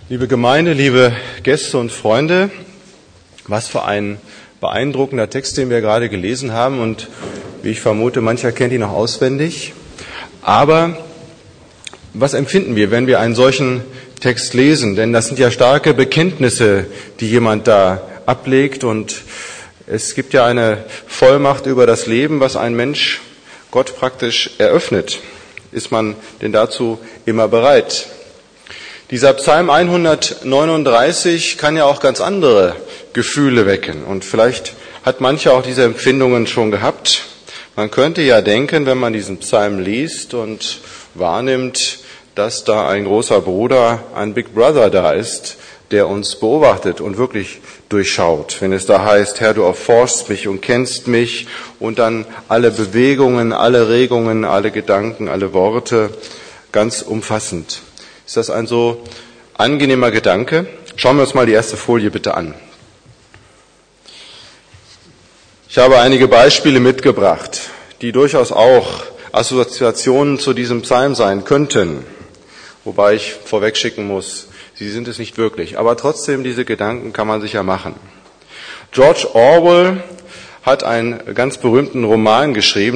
Liebe Gemeinde, liebe Gäste und Freunde, was für ein beeindruckender Text, den wir gerade gelesen haben, und wie ich vermute, mancher kennt ihn noch auswendig. Aber was empfinden wir, wenn wir einen solchen Text lesen? Denn das sind ja starke Bekenntnisse, die jemand da ablegt, und es gibt ja eine Vollmacht über das Leben, was ein Mensch Gott praktisch eröffnet. Ist man denn dazu immer bereit? Dieser Psalm 139 kann ja auch ganz andere Gefühle wecken. Und vielleicht hat mancher auch diese Empfindungen schon gehabt. Man könnte ja denken, wenn man diesen Psalm liest und wahrnimmt, dass da ein großer Bruder, ein Big Brother da ist, der uns beobachtet und wirklich durchschaut. Wenn es da heißt, Herr, du erforschst mich und kennst mich, und dann alle Bewegungen, alle Regungen, alle Gedanken, alle Worte, ganz umfassend. Ist das ein so angenehmer Gedanke? Schauen wir uns mal die erste Folie bitte an. Ich habe einige Beispiele mitgebracht, die durchaus auch Assoziationen zu diesem Psalm sein könnten. Wobei ich vorwegschicken muss, sie sind es nicht wirklich. Aber trotzdem, diese Gedanken kann man sich ja machen. George Orwell hat einen ganz berühmten Roman geschrieben,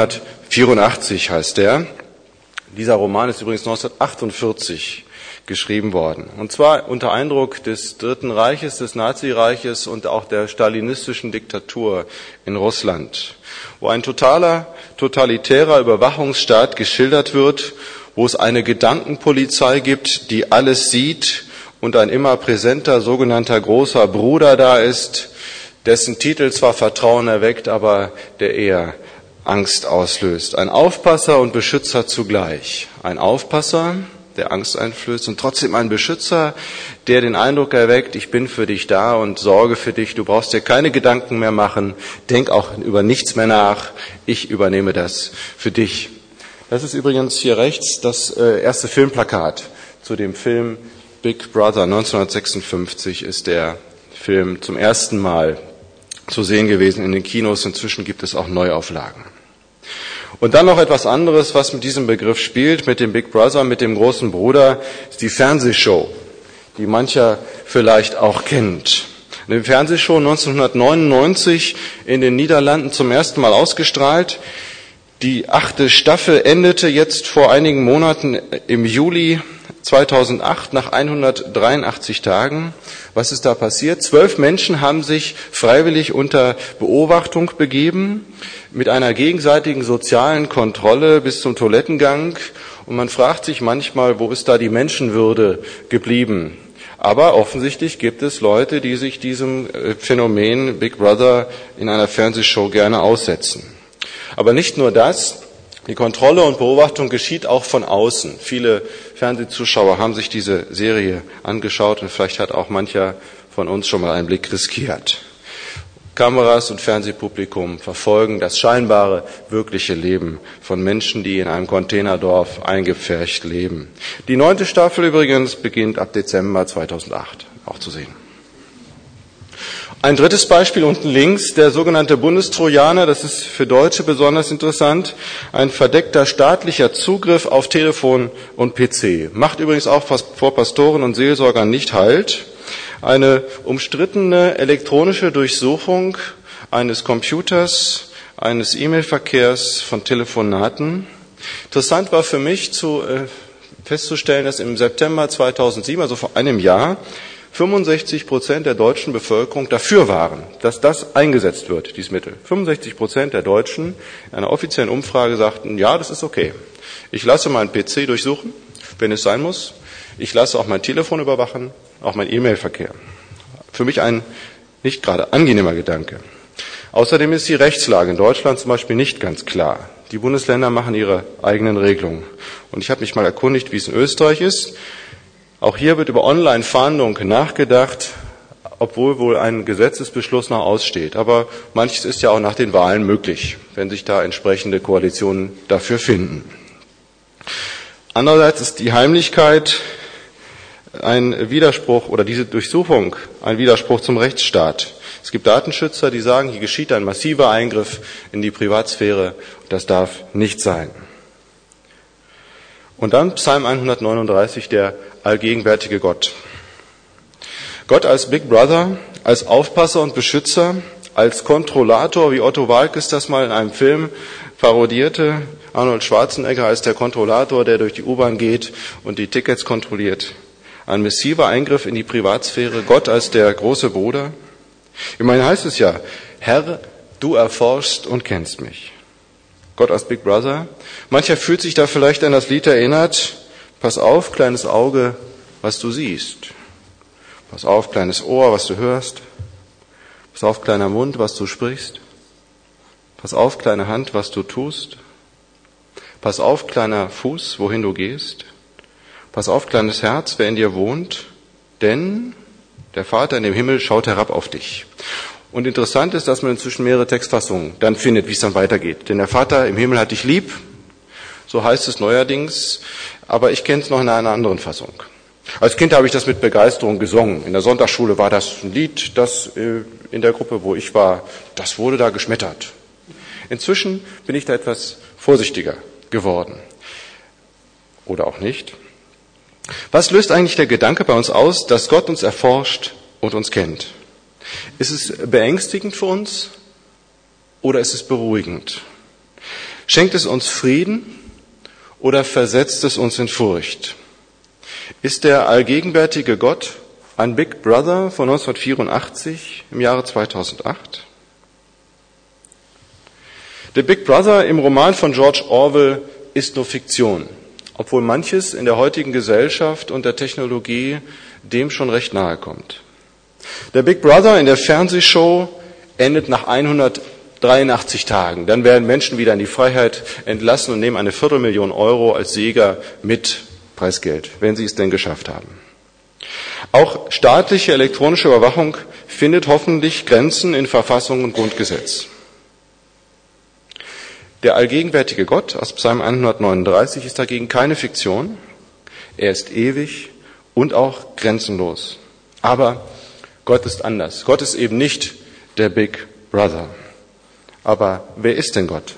1984 heißt der. Dieser Roman ist übrigens 1948 geschrieben worden. Und zwar unter Eindruck des Dritten Reiches, des Nazireiches und auch der stalinistischen Diktatur in Russland, wo ein totalitärer Überwachungsstaat geschildert wird, wo es eine Gedankenpolizei gibt, die alles sieht, und ein immer präsenter sogenannter großer Bruder da ist, dessen Titel zwar Vertrauen erweckt, aber der eher Angst auslöst. Ein Aufpasser und Beschützer zugleich. Ein Aufpasser, der Angst einflößt, und trotzdem ein Beschützer, der den Eindruck erweckt, ich bin für dich da und sorge für dich, du brauchst dir keine Gedanken mehr machen, denk auch über nichts mehr nach, ich übernehme das für dich. Das ist übrigens hier rechts das erste Filmplakat zu dem Film Big Brother. 1956 ist der Film zum ersten Mal zu sehen gewesen in den Kinos. Inzwischen gibt es auch Neuauflagen. Und dann noch etwas anderes, was mit diesem Begriff spielt, mit dem Big Brother, mit dem großen Bruder, ist die Fernsehshow, die mancher vielleicht auch kennt. Eine Fernsehshow 1999 in den Niederlanden zum ersten Mal ausgestrahlt. Die 8. Staffel endete jetzt vor einigen Monaten im Juli 2008 nach 183 Tagen. Was ist da passiert? 12 Menschen haben sich freiwillig unter Beobachtung begeben, mit einer gegenseitigen sozialen Kontrolle bis zum Toilettengang. Und man fragt sich manchmal, wo ist da die Menschenwürde geblieben? Aber offensichtlich gibt es Leute, die sich diesem Phänomen Big Brother in einer Fernsehshow gerne aussetzen. Aber nicht nur das. Die Kontrolle und Beobachtung geschieht auch von außen. Viele Fernsehzuschauer haben sich diese Serie angeschaut, und vielleicht hat auch mancher von uns schon mal einen Blick riskiert. Kameras und Fernsehpublikum verfolgen das scheinbare, wirkliche Leben von Menschen, die in einem Containerdorf eingepfercht leben. Die 9. Staffel übrigens beginnt ab Dezember 2008 auch zu sehen. Ein drittes Beispiel unten links, der sogenannte Bundestrojaner, das ist für Deutsche besonders interessant, ein verdeckter staatlicher Zugriff auf Telefon und PC. Macht übrigens auch vor Pastoren und Seelsorgern nicht Halt. Eine umstrittene elektronische Durchsuchung eines Computers, eines E-Mail-Verkehrs, von Telefonaten. Interessant war für mich festzustellen, dass im September 2007, also vor einem Jahr, 65% der deutschen Bevölkerung dafür waren, dass das eingesetzt wird, dieses Mittel. 65% der Deutschen in einer offiziellen Umfrage sagten, ja, das ist okay. Ich lasse meinen PC durchsuchen, wenn es sein muss. Ich lasse auch mein Telefon überwachen, auch mein E-Mail-Verkehr. Für mich ein nicht gerade angenehmer Gedanke. Außerdem ist die Rechtslage in Deutschland zum Beispiel nicht ganz klar. Die Bundesländer machen ihre eigenen Regelungen. Und ich habe mich mal erkundigt, wie es in Österreich ist. Auch hier wird über Online-Fahndung nachgedacht, obwohl wohl ein Gesetzesbeschluss noch aussteht. Aber manches ist ja auch nach den Wahlen möglich, wenn sich da entsprechende Koalitionen dafür finden. Andererseits ist die Heimlichkeit ein Widerspruch, oder diese Durchsuchung ein Widerspruch zum Rechtsstaat. Es gibt Datenschützer, die sagen, hier geschieht ein massiver Eingriff in die Privatsphäre, und das darf nicht sein. Und dann Psalm 139, der allgegenwärtige Gott. Gott als Big Brother, als Aufpasser und Beschützer, als Kontrollator, wie Otto Waalkes das mal in einem Film parodierte, Arnold Schwarzenegger als der Kontrollator, der durch die U-Bahn geht und die Tickets kontrolliert. Ein massiver Eingriff in die Privatsphäre, Gott als der große Bruder. Immerhin heißt es ja, Herr, du erforschst und kennst mich. Gott als Big Brother. Mancher fühlt sich da vielleicht an das Lied erinnert, pass auf, kleines Auge, was du siehst. Pass auf, kleines Ohr, was du hörst. Pass auf, kleiner Mund, was du sprichst. Pass auf, kleine Hand, was du tust. Pass auf, kleiner Fuß, wohin du gehst. Pass auf, kleines Herz, wer in dir wohnt. Denn der Vater in dem Himmel schaut herab auf dich. Und interessant ist, dass man inzwischen mehrere Textfassungen dann findet, wie es dann weitergeht. Denn der Vater im Himmel hat dich lieb. So heißt es neuerdings. Aber ich kenne es noch in einer anderen Fassung. Als Kind habe ich das mit Begeisterung gesungen. In der Sonntagsschule war das ein Lied, das in der Gruppe, wo ich war, das wurde da geschmettert. Inzwischen bin ich da etwas vorsichtiger geworden. Oder auch nicht. Was löst eigentlich der Gedanke bei uns aus, dass Gott uns erforscht und uns kennt? Ist es beängstigend für uns oder ist es beruhigend? Schenkt es uns Frieden oder versetzt es uns in Furcht? Ist der allgegenwärtige Gott ein Big Brother von 1984 im Jahre 2008? Der Big Brother im Roman von George Orwell ist nur Fiktion, obwohl manches in der heutigen Gesellschaft und der Technologie dem schon recht nahe kommt. Der Big Brother in der Fernsehshow endet nach 183 Tagen. Dann werden Menschen wieder in die Freiheit entlassen und nehmen eine 250.000 Euro als Sieger mit Preisgeld, wenn sie es denn geschafft haben. Auch staatliche elektronische Überwachung findet hoffentlich Grenzen in Verfassung und Grundgesetz. Der allgegenwärtige Gott aus Psalm 139 ist dagegen keine Fiktion. Er ist ewig und auch grenzenlos. Aber Gott ist anders. Gott ist eben nicht der Big Brother. Aber wer ist denn Gott?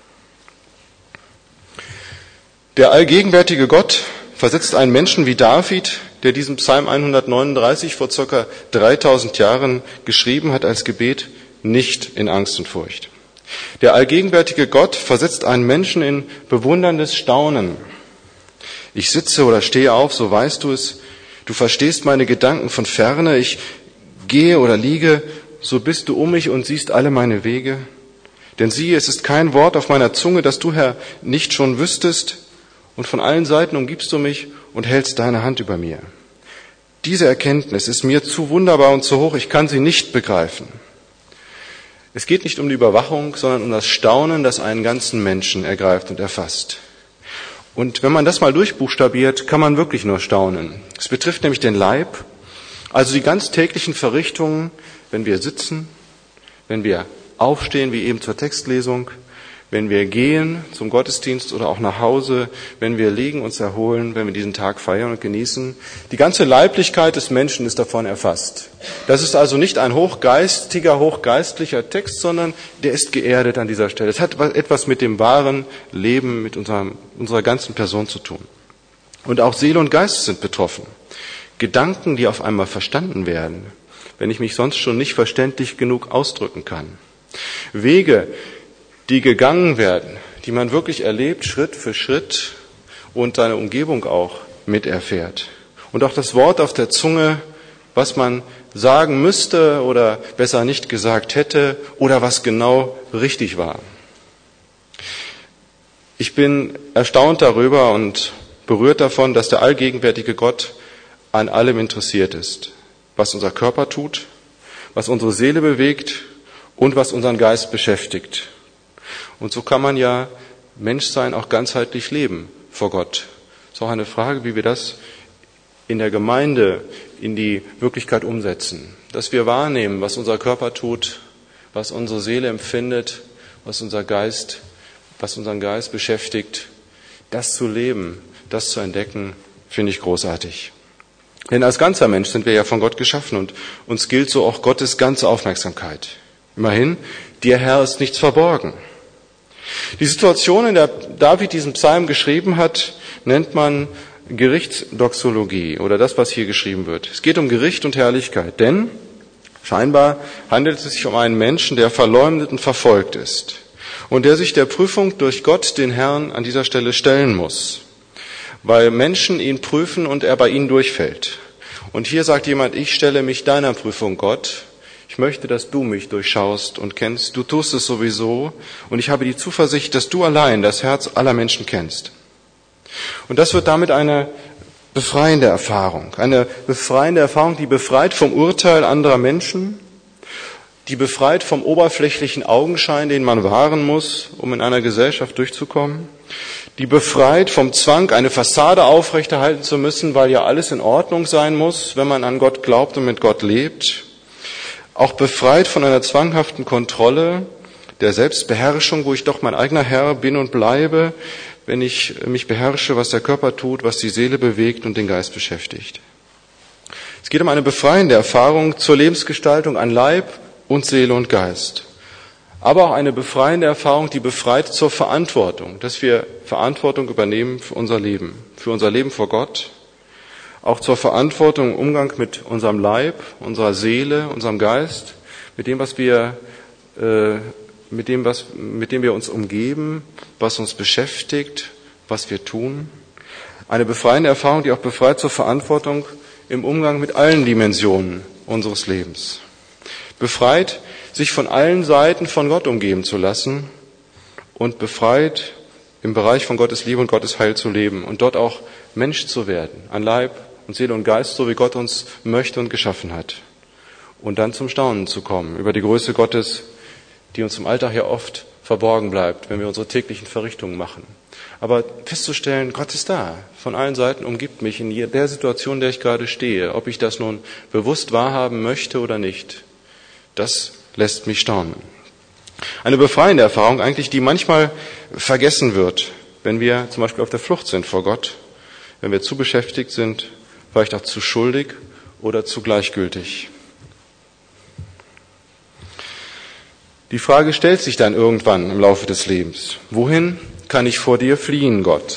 Der allgegenwärtige Gott versetzt einen Menschen wie David, der diesen Psalm 139 vor ca. 3000 Jahren geschrieben hat als Gebet, nicht in Angst und Furcht. Der allgegenwärtige Gott versetzt einen Menschen in bewunderndes Staunen. Ich sitze oder stehe auf, so weißt du es. Du verstehst meine Gedanken von ferne. Ich gehe oder liege, so bist du um mich und siehst alle meine Wege. Denn siehe, es ist kein Wort auf meiner Zunge, das du, Herr, nicht schon wüsstest. Und von allen Seiten umgibst du mich und hältst deine Hand über mir. Diese Erkenntnis ist mir zu wunderbar und zu hoch, ich kann sie nicht begreifen. Es geht nicht um die Überwachung, sondern um das Staunen, das einen ganzen Menschen ergreift und erfasst. Und wenn man das mal durchbuchstabiert, kann man wirklich nur staunen. Es betrifft nämlich den Leib, also die ganz täglichen Verrichtungen, wenn wir sitzen, wenn wir aufstehen, wie eben zur Textlesung, wenn wir gehen zum Gottesdienst oder auch nach Hause, wenn wir liegen, uns erholen, wenn wir diesen Tag feiern und genießen. Die ganze Leiblichkeit des Menschen ist davon erfasst. Das ist also nicht ein hochgeistiger, hochgeistlicher Text, sondern der ist geerdet an dieser Stelle. Es hat etwas mit dem wahren Leben, mit unserer ganzen Person zu tun. Und auch Seele und Geist sind betroffen. Gedanken, die auf einmal verstanden werden, wenn ich mich sonst schon nicht verständlich genug ausdrücken kann. Wege, die gegangen werden, die man wirklich erlebt, Schritt für Schritt und seine Umgebung auch miterfährt. Und auch das Wort auf der Zunge, was man sagen müsste oder besser nicht gesagt hätte oder was genau richtig war. Ich bin erstaunt darüber und berührt davon, dass der allgegenwärtige Gott an allem interessiert ist, was unser Körper tut, was unsere Seele bewegt und was unseren Geist beschäftigt. Und so kann man ja Menschsein auch ganzheitlich leben vor Gott. Es ist auch eine Frage, wie wir das in der Gemeinde in die Wirklichkeit umsetzen. Dass wir wahrnehmen, was unser Körper tut, was unsere Seele empfindet, was unseren Geist beschäftigt. Das zu leben, das zu entdecken, finde ich großartig. Denn als ganzer Mensch sind wir ja von Gott geschaffen und uns gilt so auch Gottes ganze Aufmerksamkeit. Immerhin, dir Herr ist nichts verborgen. Die Situation, in der David diesen Psalm geschrieben hat, nennt man Gerichtsdoxologie oder das, was hier geschrieben wird. Es geht um Gericht und Herrlichkeit, denn scheinbar handelt es sich um einen Menschen, der verleumdet und verfolgt ist und der sich der Prüfung durch Gott, den Herrn, an dieser Stelle stellen muss, weil Menschen ihn prüfen und er bei ihnen durchfällt. Und hier sagt jemand, ich stelle mich deiner Prüfung, Gott. Ich möchte, dass du mich durchschaust und kennst. Du tust es sowieso und ich habe die Zuversicht, dass du allein das Herz aller Menschen kennst. Und das wird damit eine befreiende Erfahrung. Eine befreiende Erfahrung, die befreit vom Urteil anderer Menschen, die befreit vom oberflächlichen Augenschein, den man wahren muss, um in einer Gesellschaft durchzukommen, die befreit vom Zwang, eine Fassade aufrechterhalten zu müssen, weil ja alles in Ordnung sein muss, wenn man an Gott glaubt und mit Gott lebt. Auch befreit von einer zwanghaften Kontrolle, der Selbstbeherrschung, wo ich doch mein eigener Herr bin und bleibe, wenn ich mich beherrsche, was der Körper tut, was die Seele bewegt und den Geist beschäftigt. Es geht um eine befreiende Erfahrung zur Lebensgestaltung an Leib und Seele und Geist. Aber auch eine befreiende Erfahrung, die befreit zur Verantwortung, dass wir Verantwortung übernehmen für unser Leben vor Gott, auch zur Verantwortung im Umgang mit unserem Leib, unserer Seele, unserem Geist, mit dem wir uns umgeben, was uns beschäftigt, was wir tun. Eine befreiende Erfahrung, die auch befreit zur Verantwortung im Umgang mit allen Dimensionen unseres Lebens. Befreit, sich von allen Seiten von Gott umgeben zu lassen und befreit, im Bereich von Gottes Liebe und Gottes Heil zu leben und dort auch Mensch zu werden, an Leib und Seele und Geist, so wie Gott uns möchte und geschaffen hat. Und dann zum Staunen zu kommen über die Größe Gottes, die uns im Alltag ja oft verborgen bleibt, wenn wir unsere täglichen Verrichtungen machen. Aber festzustellen, Gott ist da, von allen Seiten umgibt mich in der Situation, in der ich gerade stehe, ob ich das nun bewusst wahrhaben möchte oder nicht, das lässt mich staunen. Eine befreiende Erfahrung eigentlich, die manchmal vergessen wird, wenn wir zum Beispiel auf der Flucht sind vor Gott, wenn wir zu beschäftigt sind, vielleicht auch zu schuldig oder zu gleichgültig. Die Frage stellt sich dann irgendwann im Laufe des Lebens. Wohin kann ich vor dir fliehen, Gott?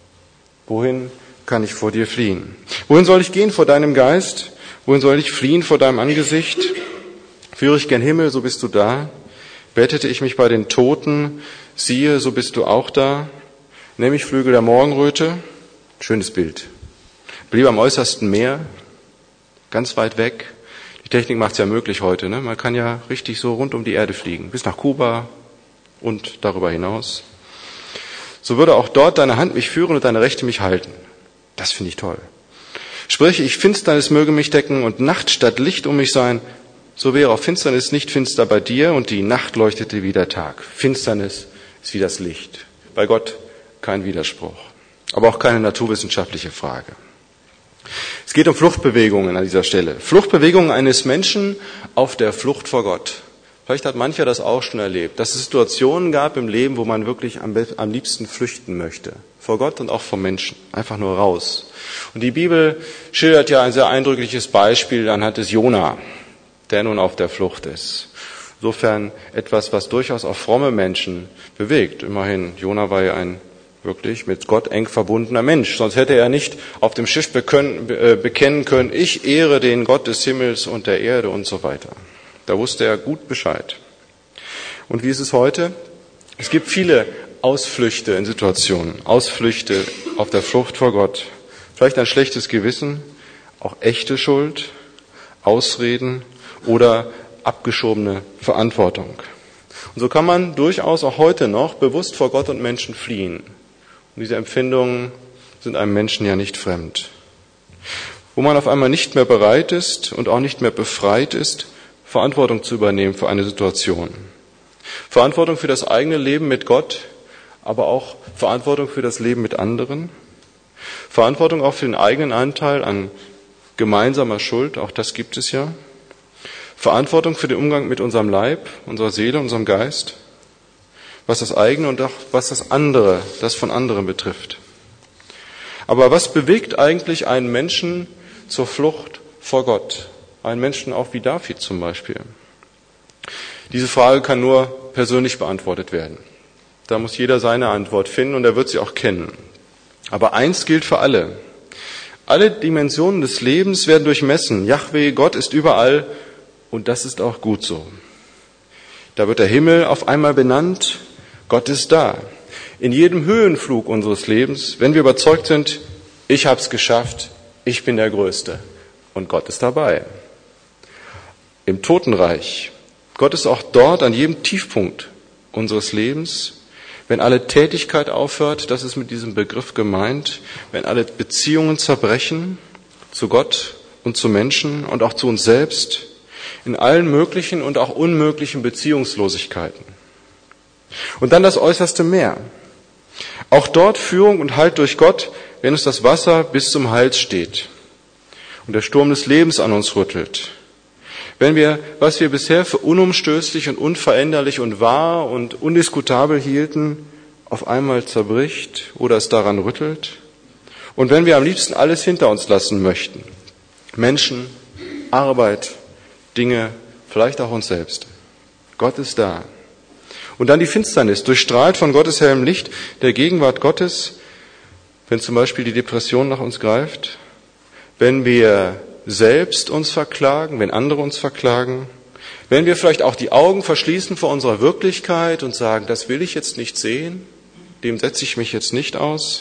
Wohin kann ich vor dir fliehen? Wohin soll ich gehen vor deinem Geist? Wohin soll ich fliehen vor deinem Angesicht? Führe ich gen Himmel, so bist du da. Bettete ich mich bei den Toten, siehe, so bist du auch da. Nehme ich Flügel der Morgenröte, schönes Bild. Blieb am äußersten Meer, ganz weit weg. Die Technik macht es ja möglich heute. Ne? Man kann ja richtig so rund um die Erde fliegen, bis nach Kuba und darüber hinaus. So würde auch dort deine Hand mich führen und deine Rechte mich halten. Das finde ich toll. Sprich, ich Finsternis möge mich decken und Nacht statt Licht um mich sein. So wäre auch Finsternis nicht finster bei dir und die Nacht leuchtete wie der Tag. Finsternis ist wie das Licht. Bei Gott kein Widerspruch, aber auch keine naturwissenschaftliche Frage. Es geht um Fluchtbewegungen an dieser Stelle. Fluchtbewegungen eines Menschen auf der Flucht vor Gott. Vielleicht hat mancher das auch schon erlebt, dass es Situationen gab im Leben, wo man wirklich am liebsten flüchten möchte. Vor Gott und auch vor Menschen. Einfach nur raus. Und die Bibel schildert ja ein sehr eindrückliches Beispiel anhand des Jona, der nun auf der Flucht ist. Insofern etwas, was durchaus auch fromme Menschen bewegt. Immerhin, Jona war ja ein wirklich mit Gott eng verbundener Mensch. Sonst hätte er nicht auf dem Schiff bekennen können, ich ehre den Gott des Himmels und der Erde und so weiter. Da wusste er gut Bescheid. Und wie ist es heute? Es gibt viele Ausflüchte in Situationen, Ausflüchte auf der Flucht vor Gott. Vielleicht ein schlechtes Gewissen, auch echte Schuld, Ausreden oder abgeschobene Verantwortung. Und so kann man durchaus auch heute noch bewusst vor Gott und Menschen fliehen. Und diese Empfindungen sind einem Menschen ja nicht fremd. Wo man auf einmal nicht mehr bereit ist und auch nicht mehr befreit ist, Verantwortung zu übernehmen für eine Situation. Verantwortung für das eigene Leben mit Gott, aber auch Verantwortung für das Leben mit anderen. Verantwortung auch für den eigenen Anteil an gemeinsamer Schuld, auch das gibt es ja. Verantwortung für den Umgang mit unserem Leib, unserer Seele, unserem Geist, was das eigene und auch was das andere, das von anderen betrifft. Aber was bewegt eigentlich einen Menschen zur Flucht vor Gott? Einen Menschen auch wie David zum Beispiel. Diese Frage kann nur persönlich beantwortet werden. Da muss jeder seine Antwort finden und er wird sie auch kennen. Aber eins gilt für alle. Alle Dimensionen des Lebens werden durchmessen. Jahwe, Gott ist überall und das ist auch gut so. Da wird der Himmel auf einmal benannt, Gott ist da. In jedem Höhenflug unseres Lebens, wenn wir überzeugt sind, ich habe es geschafft, ich bin der Größte und Gott ist dabei. Im Totenreich, Gott ist auch dort an jedem Tiefpunkt unseres Lebens. Wenn alle Tätigkeit aufhört, das ist mit diesem Begriff gemeint, wenn alle Beziehungen zerbrechen zu Gott und zu Menschen und auch zu uns selbst, in allen möglichen und auch unmöglichen Beziehungslosigkeiten. Und dann das äußerste Meer. Auch dort Führung und Halt durch Gott, wenn uns das Wasser bis zum Hals steht und der Sturm des Lebens an uns rüttelt. Wenn wir, was wir bisher für unumstößlich und unveränderlich und wahr und undiskutabel hielten, auf einmal zerbricht oder es daran rüttelt. Und wenn wir am liebsten alles hinter uns lassen möchten, Menschen, Arbeit, Dinge, vielleicht auch uns selbst. Gott ist da. Und dann die Finsternis, durchstrahlt von Gottes hellem Licht, der Gegenwart Gottes, wenn zum Beispiel die Depression nach uns greift, wenn wir selbst uns verklagen, wenn andere uns verklagen, wenn wir vielleicht auch die Augen verschließen vor unserer Wirklichkeit und sagen, das will ich jetzt nicht sehen, dem setze ich mich jetzt nicht aus.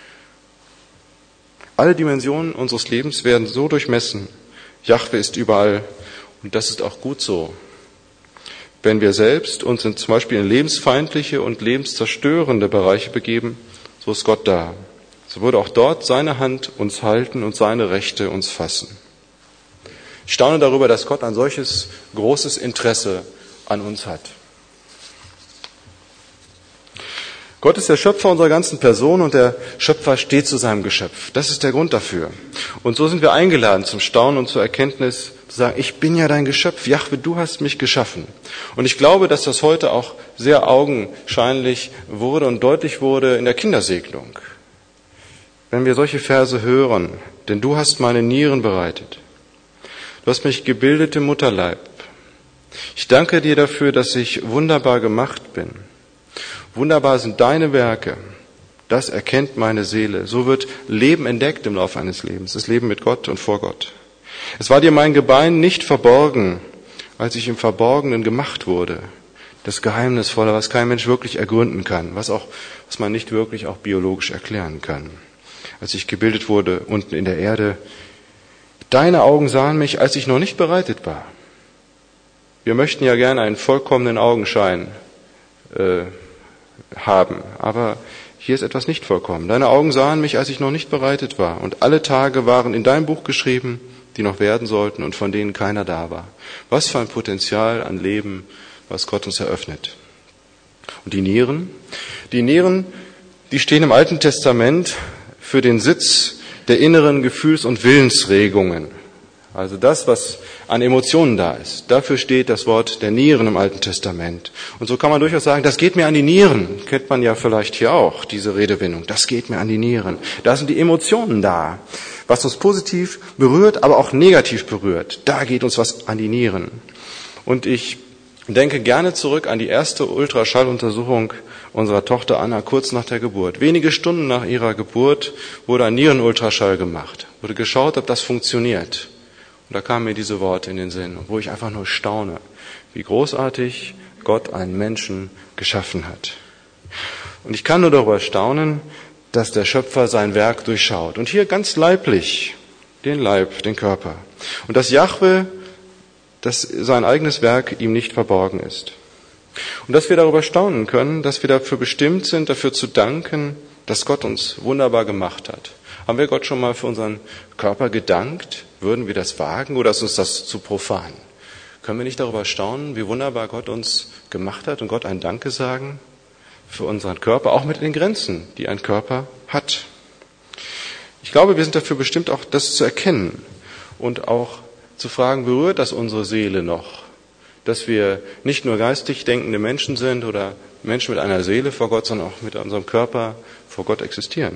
Alle Dimensionen unseres Lebens werden so durchmessen. Jahwe ist überall und das ist auch gut so. Wenn wir selbst uns zum Beispiel in lebensfeindliche und lebenszerstörende Bereiche begeben, so ist Gott da. So würde auch dort seine Hand uns halten und seine Rechte uns fassen. Ich staune darüber, dass Gott ein solches großes Interesse an uns hat. Gott ist der Schöpfer unserer ganzen Person und der Schöpfer steht zu seinem Geschöpf. Das ist der Grund dafür. Und so sind wir eingeladen zum Staunen und zur Erkenntnis, zu sagen, ich bin ja dein Geschöpf, Jahwe, du hast mich geschaffen. Und ich glaube, dass das heute auch sehr augenscheinlich wurde und deutlich wurde in der Kindersegnung. Wenn wir solche Verse hören, denn du hast meine Nieren bereitet. Du hast mich gebildet im Mutterleib. Ich danke dir dafür, dass ich wunderbar gemacht bin. Wunderbar sind deine Werke. Das erkennt meine Seele. So wird Leben entdeckt im Laufe eines Lebens. Das Leben mit Gott und vor Gott. Es war dir mein Gebein nicht verborgen, als ich im Verborgenen gemacht wurde. Das Geheimnisvolle, was kein Mensch wirklich ergründen kann, was man nicht wirklich auch biologisch erklären kann. Als ich gebildet wurde unten in der Erde, deine Augen sahen mich, als ich noch nicht bereitet war. Wir möchten ja gerne einen vollkommenen Augenschein haben, aber hier ist etwas nicht vollkommen. Deine Augen sahen mich, als ich noch nicht bereitet war, und alle Tage waren in dein Buch geschrieben, die noch werden sollten und von denen keiner da war. Was für ein Potenzial an Leben, was Gott uns eröffnet. Und die Nieren, die stehen im Alten Testament für den Sitz der inneren Gefühls- und Willensregungen. Also das, was an Emotionen da ist. Dafür steht das Wort der Nieren im Alten Testament. Und so kann man durchaus sagen, das geht mir an die Nieren. Kennt man ja vielleicht hier auch, diese Redewendung. Das geht mir an die Nieren. Da sind die Emotionen da. Was uns positiv berührt, aber auch negativ berührt. Da geht uns was an die Nieren. Und ich denke gerne zurück an die erste Ultraschalluntersuchung unserer Tochter Anna kurz nach der Geburt. Wenige Stunden nach ihrer Geburt wurde ein Nierenultraschall gemacht. Wurde geschaut, ob das funktioniert. Und da kamen mir diese Worte in den Sinn, wo ich einfach nur staune, wie großartig Gott einen Menschen geschaffen hat. Und ich kann nur darüber staunen, dass der Schöpfer sein Werk durchschaut. Und hier ganz leiblich, den Leib, den Körper. Und dass Jahwe, dass sein eigenes Werk ihm nicht verborgen ist. Und dass wir darüber staunen können, dass wir dafür bestimmt sind, dafür zu danken, dass Gott uns wunderbar gemacht hat. Haben wir Gott schon mal für unseren Körper gedankt? Würden wir das wagen oder ist uns das zu profan? Können wir nicht darüber staunen, wie wunderbar Gott uns gemacht hat und Gott ein Danke sagen für unseren Körper, auch mit den Grenzen, die ein Körper hat? Ich glaube, wir sind dafür bestimmt, auch das zu erkennen und auch zu fragen, berührt das unsere Seele noch? Dass wir nicht nur geistig denkende Menschen sind oder Menschen mit einer Seele vor Gott, sondern auch mit unserem Körper vor Gott existieren.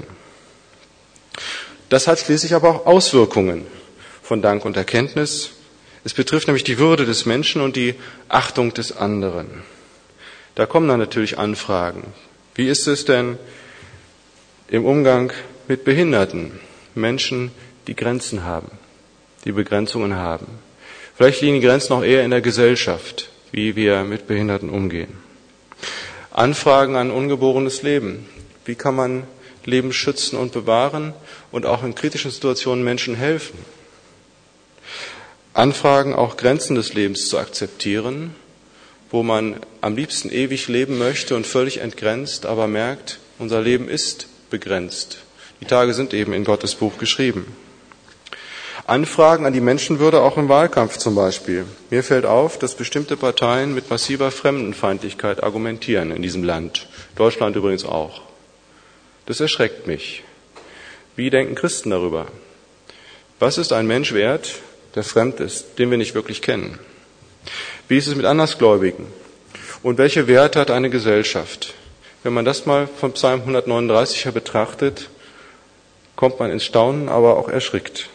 Das hat schließlich aber auch Auswirkungen von Dank und Erkenntnis. Es betrifft nämlich die Würde des Menschen und die Achtung des anderen. Da kommen dann natürlich Anfragen. Wie ist es denn im Umgang mit Behinderten, Menschen, die Grenzen haben, die Begrenzungen haben. Vielleicht liegen die Grenzen auch eher in der Gesellschaft, wie wir mit Behinderten umgehen. Anfragen an ungeborenes Leben. Wie kann man Leben schützen und bewahren und auch in kritischen Situationen Menschen helfen? Anfragen, auch Grenzen des Lebens zu akzeptieren, wo man am liebsten ewig leben möchte und völlig entgrenzt, aber merkt, unser Leben ist begrenzt. Die Tage sind eben in Gottes Buch geschrieben. Anfragen an die Menschenwürde auch im Wahlkampf zum Beispiel. Mir fällt auf, dass bestimmte Parteien mit massiver Fremdenfeindlichkeit argumentieren in diesem Land. Deutschland übrigens auch. Das erschreckt mich. Wie denken Christen darüber? Was ist ein Mensch wert, der fremd ist, den wir nicht wirklich kennen? Wie ist es mit Andersgläubigen? Und welche Werte hat eine Gesellschaft? Wenn man das mal von Psalm 139 her betrachtet, kommt man ins Staunen, aber auch erschrickt.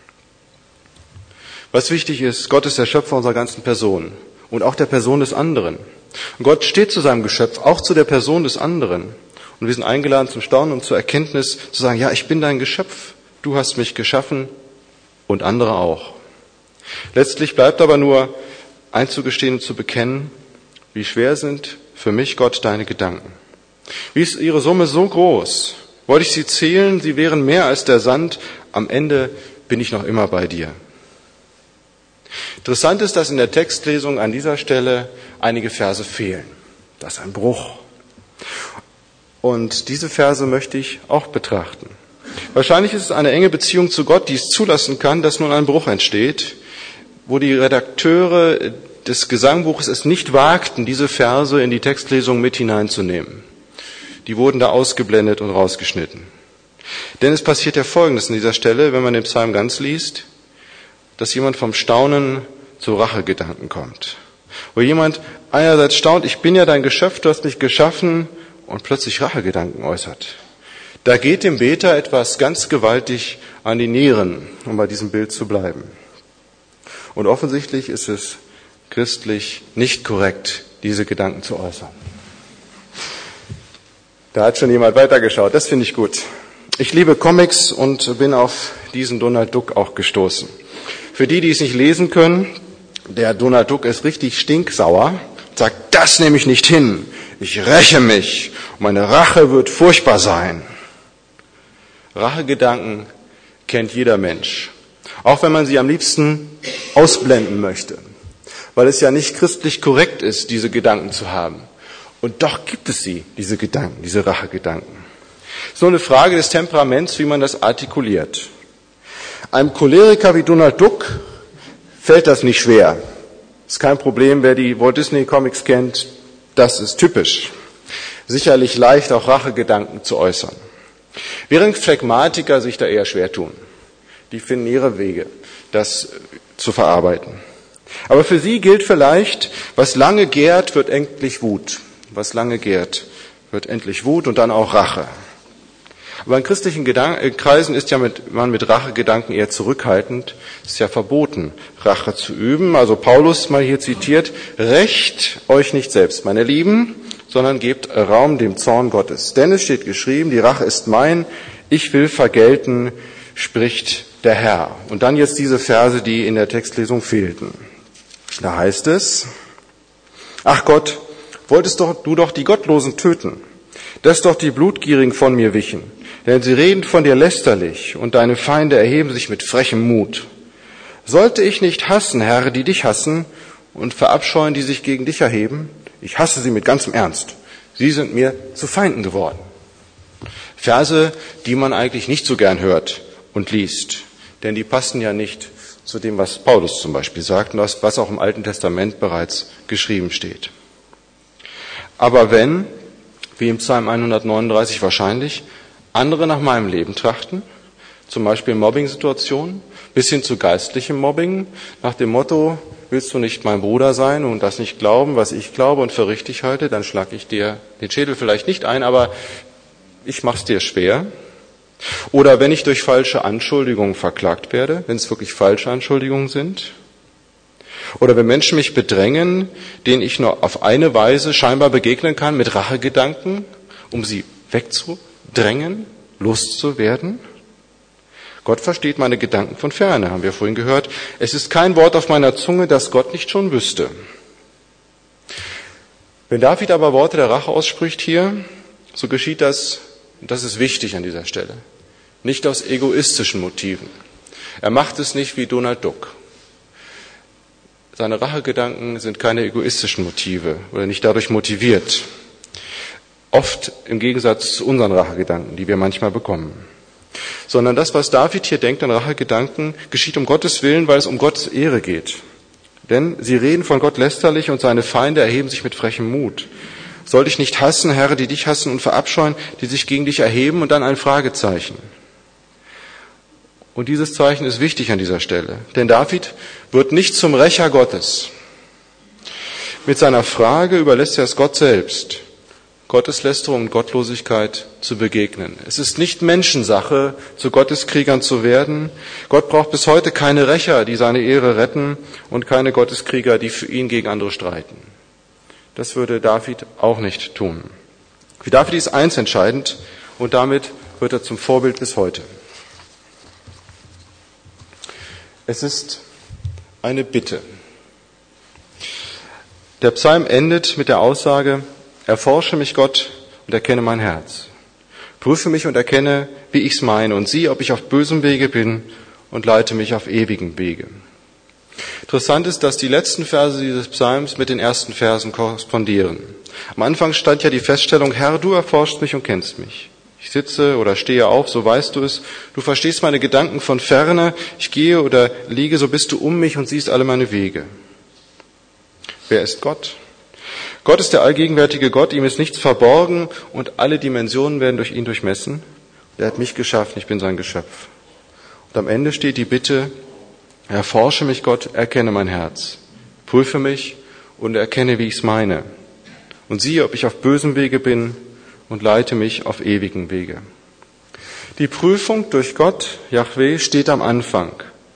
Was wichtig ist, Gott ist der Schöpfer unserer ganzen Person und auch der Person des anderen. Und Gott steht zu seinem Geschöpf, auch zu der Person des anderen. Und wir sind eingeladen zum Staunen und zur Erkenntnis, zu sagen, ja, ich bin dein Geschöpf, du hast mich geschaffen und andere auch. Letztlich bleibt aber nur einzugestehen und zu bekennen, wie schwer sind für mich, Gott, deine Gedanken. Wie ist ihre Summe so groß? Wollte ich sie zählen, sie wären mehr als der Sand. Am Ende bin ich noch immer bei dir. Interessant ist, dass in der Textlesung an dieser Stelle einige Verse fehlen. Das ist ein Bruch. Und diese Verse möchte ich auch betrachten. Wahrscheinlich ist es eine enge Beziehung zu Gott, die es zulassen kann, dass nun ein Bruch entsteht, wo die Redakteure des Gesangbuches es nicht wagten, diese Verse in die Textlesung mit hineinzunehmen. Die wurden da ausgeblendet und rausgeschnitten. Denn es passiert ja Folgendes an dieser Stelle, wenn man den Psalm ganz liest, dass jemand vom Staunen zu Rachegedanken kommt. Wo jemand einerseits staunt, ich bin ja dein Geschöpf, du hast mich geschaffen, und plötzlich Rachegedanken äußert. Da geht dem Beter etwas ganz gewaltig an die Nieren, um bei diesem Bild zu bleiben. Und offensichtlich ist es christlich nicht korrekt, diese Gedanken zu äußern. Da hat schon jemand weitergeschaut, das finde ich gut. Ich liebe Comics und bin auf diesen Donald Duck auch gestoßen. Für die es nicht lesen können, der Donald Duck ist richtig stinksauer und sagt, das nehme ich nicht hin, ich räche mich, meine Rache wird furchtbar sein. Rachegedanken kennt jeder Mensch, auch wenn man sie am liebsten ausblenden möchte, weil es ja nicht christlich korrekt ist, diese Gedanken zu haben. Und doch gibt es sie, diese Gedanken, diese Rachegedanken. Es ist nur eine Frage des Temperaments, wie man das artikuliert. Einem Choleriker wie Donald Duck fällt das nicht schwer. Ist kein Problem, wer die Walt Disney Comics kennt, das ist typisch. Sicherlich leicht auch Rachegedanken zu äußern. Während Phlegmatiker sich da eher schwer tun. Die finden ihre Wege, das zu verarbeiten. Aber für sie gilt vielleicht, was lange gärt, wird endlich Wut. Was lange gärt, wird endlich Wut und dann auch Rache. Aber in christlichen Kreisen ist ja man mit Rachegedanken eher zurückhaltend. Es ist ja verboten, Rache zu üben. Also Paulus mal hier zitiert, rächt euch nicht selbst, meine Lieben, sondern gebt Raum dem Zorn Gottes. Denn es steht geschrieben, die Rache ist mein, ich will vergelten, spricht der Herr. Und dann jetzt diese Verse, die in der Textlesung fehlten. Da heißt es, ach Gott, wolltest du doch die Gottlosen töten, dass doch die Blutgierigen von mir wichen. Denn sie reden von dir lästerlich und deine Feinde erheben sich mit frechem Mut. Sollte ich nicht hassen, Herr, die dich hassen und verabscheuen, die sich gegen dich erheben? Ich hasse sie mit ganzem Ernst. Sie sind mir zu Feinden geworden. Verse, die man eigentlich nicht so gern hört und liest, denn die passen ja nicht zu dem, was Paulus zum Beispiel sagt und was auch im Alten Testament bereits geschrieben steht. Aber wenn, wie im Psalm 139 wahrscheinlich, andere nach meinem Leben trachten, zum Beispiel Mobbing-Situationen, bis hin zu geistlichem Mobbing, nach dem Motto, willst du nicht mein Bruder sein und das nicht glauben, was ich glaube und für richtig halte, dann schlage ich dir den Schädel vielleicht nicht ein, aber ich mach's dir schwer. Oder wenn ich durch falsche Anschuldigungen verklagt werde, wenn es wirklich falsche Anschuldigungen sind. Oder wenn Menschen mich bedrängen, denen ich nur auf eine Weise scheinbar begegnen kann, mit Rachegedanken, um sie wegzudrängen. loszuwerden? Gott versteht meine Gedanken von ferne, haben wir vorhin gehört. Es ist kein Wort auf meiner Zunge, das Gott nicht schon wüsste. Wenn David aber Worte der Rache ausspricht hier, so geschieht das, und das ist wichtig an dieser Stelle, nicht aus egoistischen Motiven. Er macht es nicht wie Donald Duck. Seine Rachegedanken sind keine egoistischen Motive oder nicht dadurch motiviert. Oft im Gegensatz zu unseren Rachegedanken, die wir manchmal bekommen. Sondern das, was David hier denkt an Rachegedanken, geschieht um Gottes Willen, weil es um Gottes Ehre geht. Denn sie reden von Gott lästerlich und seine Feinde erheben sich mit frechem Mut. Soll dich nicht hassen, Herr, die dich hassen und verabscheuen, die sich gegen dich erheben, und dann ein Fragezeichen. Und dieses Zeichen ist wichtig an dieser Stelle, denn David wird nicht zum Rächer Gottes. Mit seiner Frage überlässt er es Gott selbst, Gotteslästerung und Gottlosigkeit zu begegnen. Es ist nicht Menschensache, zu Gotteskriegern zu werden. Gott braucht bis heute keine Rächer, die seine Ehre retten, und keine Gotteskrieger, die für ihn gegen andere streiten. Das würde David auch nicht tun. Für David ist eins entscheidend, und damit wird er zum Vorbild bis heute. Es ist eine Bitte. Der Psalm endet mit der Aussage: Erforsche mich, Gott, und erkenne mein Herz. Prüfe mich und erkenne, wie ich's meine, und sieh, ob ich auf bösem Wege bin, und leite mich auf ewigem Wege. Interessant ist, dass die letzten Verse dieses Psalms mit den ersten Versen korrespondieren. Am Anfang stand ja die Feststellung: Herr, du erforschst mich und kennst mich. Ich sitze oder stehe auf, so weißt du es. Du verstehst meine Gedanken von ferne. Ich gehe oder liege, so bist du um mich und siehst alle meine Wege. Wer ist Gott? Gott ist der allgegenwärtige Gott, ihm ist nichts verborgen und alle Dimensionen werden durch ihn durchmessen. Er hat mich geschaffen, ich bin sein Geschöpf. Und am Ende steht die Bitte: Erforsche mich, Gott, erkenne mein Herz. Prüfe mich und erkenne, wie ich's meine. Und siehe, ob ich auf bösem Wege bin, und leite mich auf ewigen Wege. Die Prüfung durch Gott, Jahwe, steht am Anfang.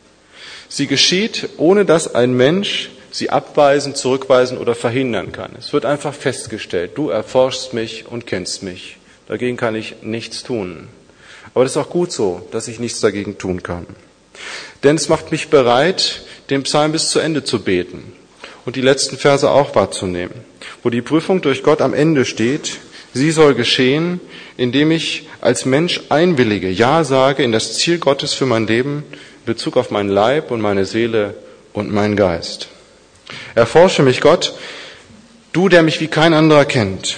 Sie geschieht, ohne dass ein Mensch sie abweisen, zurückweisen oder verhindern kann. Es wird einfach festgestellt: Du erforschst mich und kennst mich. Dagegen kann ich nichts tun. Aber das ist auch gut so, dass ich nichts dagegen tun kann. Denn es macht mich bereit, den Psalm bis zu Ende zu beten und die letzten Verse auch wahrzunehmen, wo die Prüfung durch Gott am Ende steht: Sie soll geschehen, indem ich als Mensch einwillige, Ja sage in das Ziel Gottes für mein Leben in Bezug auf meinen Leib und meine Seele und meinen Geist. Erforsche mich, Gott, du, der mich wie kein anderer kennt.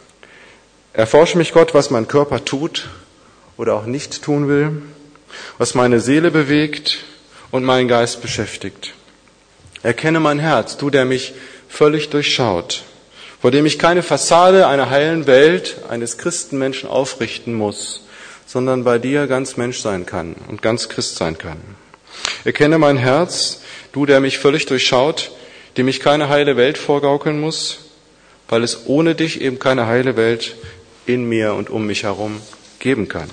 Erforsche mich, Gott, was mein Körper tut oder auch nicht tun will, was meine Seele bewegt und meinen Geist beschäftigt. Erkenne mein Herz, du, der mich völlig durchschaut, vor dem ich keine Fassade einer heilen Welt eines Christenmenschen aufrichten muss, sondern bei dir ganz Mensch sein kann und ganz Christ sein kann. Erkenne mein Herz, du, der mich völlig durchschaut, dem ich keine heile Welt vorgaukeln muss, weil es ohne dich eben keine heile Welt in mir und um mich herum geben kann.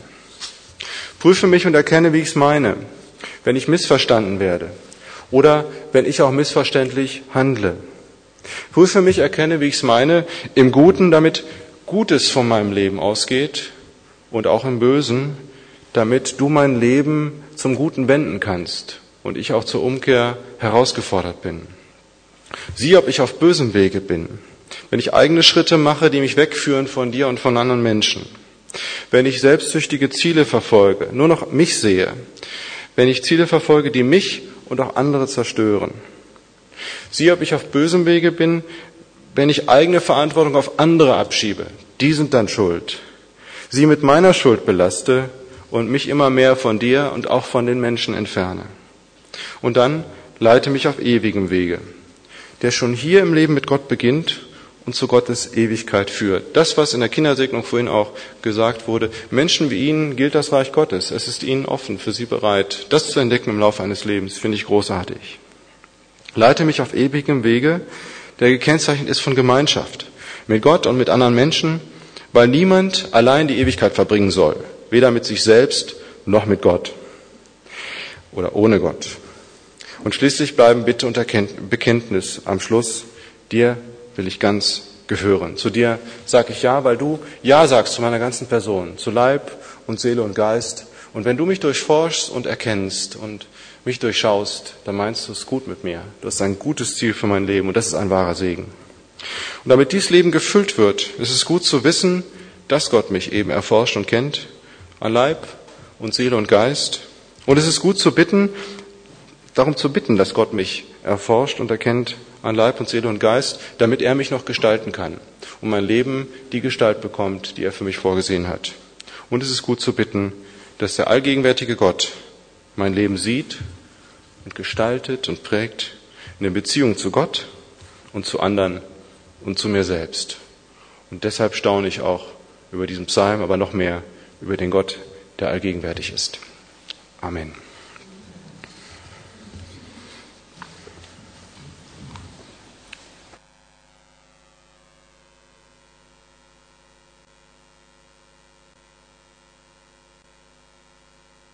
Prüfe mich und erkenne, wie ich's meine, wenn ich missverstanden werde oder wenn ich auch missverständlich handle. Prüfe mich, erkenne, wie ich's meine, im Guten, damit Gutes von meinem Leben ausgeht, und auch im Bösen, damit du mein Leben zum Guten wenden kannst und ich auch zur Umkehr herausgefordert bin. Sieh, ob ich auf bösem Wege bin, wenn ich eigene Schritte mache, die mich wegführen von dir und von anderen Menschen, wenn ich selbstsüchtige Ziele verfolge, nur noch mich sehe, wenn ich Ziele verfolge, die mich und auch andere zerstören. Sieh, ob ich auf bösem Wege bin, wenn ich eigene Verantwortung auf andere abschiebe. Die sind dann schuld. Sie mit meiner Schuld belaste und mich immer mehr von dir und auch von den Menschen entferne. Und dann leite mich auf ewigem Wege, der schon hier im Leben mit Gott beginnt und zu Gottes Ewigkeit führt. Das, was in der Kindersegnung vorhin auch gesagt wurde: Menschen wie ihnen gilt das Reich Gottes. Es ist ihnen offen, für sie bereit. Das zu entdecken im Laufe eines Lebens, finde ich großartig. Leite mich auf ewigem Wege, der gekennzeichnet ist von Gemeinschaft mit Gott und mit anderen Menschen, weil niemand allein die Ewigkeit verbringen soll, weder mit sich selbst noch mit Gott oder ohne Gott. Und schließlich bleiben Bitte und Bekenntnis am Schluss: Dir will ich ganz gehören. Zu dir sage ich Ja, weil du Ja sagst zu meiner ganzen Person, zu Leib und Seele und Geist. Und wenn du mich durchforschst und erkennst und mich durchschaust, dann meinst du es gut mit mir. Du hast ein gutes Ziel für mein Leben und das ist ein wahrer Segen. Und damit dieses Leben gefüllt wird, ist es gut zu wissen, dass Gott mich eben erforscht und kennt, an Leib und Seele und Geist. Und es ist gut zu bitten, darum zu bitten, dass Gott mich erforscht und erkennt an Leib und Seele und Geist, damit er mich noch gestalten kann und mein Leben die Gestalt bekommt, die er für mich vorgesehen hat. Und es ist gut zu bitten, dass der allgegenwärtige Gott mein Leben sieht und gestaltet und prägt in der Beziehung zu Gott und zu anderen und zu mir selbst. Und deshalb staune ich auch über diesen Psalm, aber noch mehr über den Gott, der allgegenwärtig ist. Amen.